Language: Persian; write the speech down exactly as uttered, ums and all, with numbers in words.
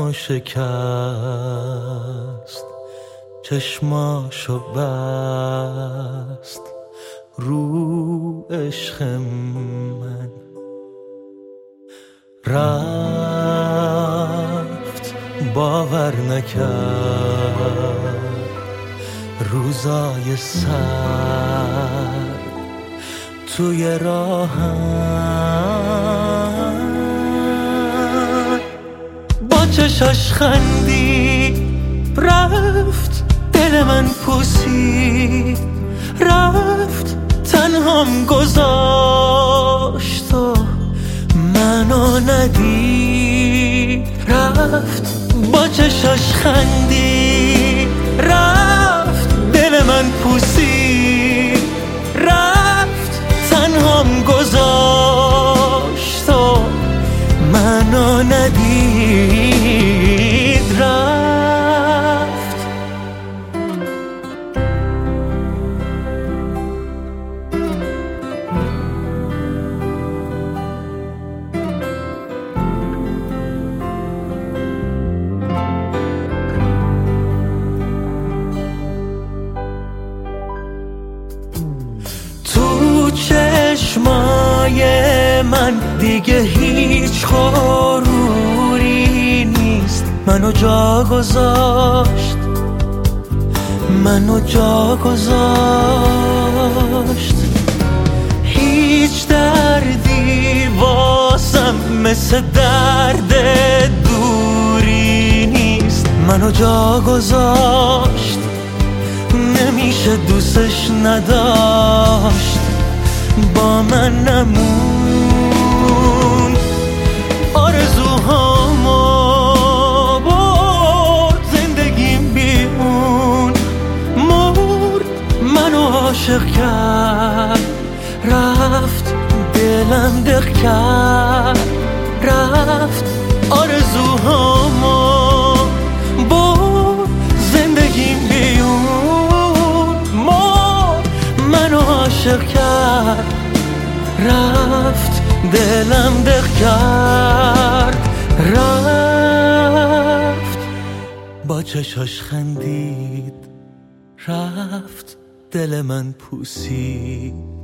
منو شکست، چشماشو بست رو عشق من. رفت باور نکرد روزای سر توی راهم، با چشاش خندی رفت دل من پوسید، رفت تنهام گذاشت و منو ندید. رفت با چشاش خندی رفت دل من پوسید، رفت تنهام گذاشت و منو ندید. رفت تو چشمای من دیگه هیچ غروری نیست. منو جا گذاشت، منو جا گذاشت. هیچ دردی واسم مثل درد دوری نیست. منو جا گذاشت، نمیشه دوستش نداشت، با من نمون. آرزوهامو برد زندگیم بیمون، مرد منو عاشق کرد، رفت دلم دق کرد. رفت آرزوهامو برد زندگیم بیمون، مرد منو عاشق کرد، رفت دلم دق کرد. رفت با چشاش خندید، رفت دل من پوسید،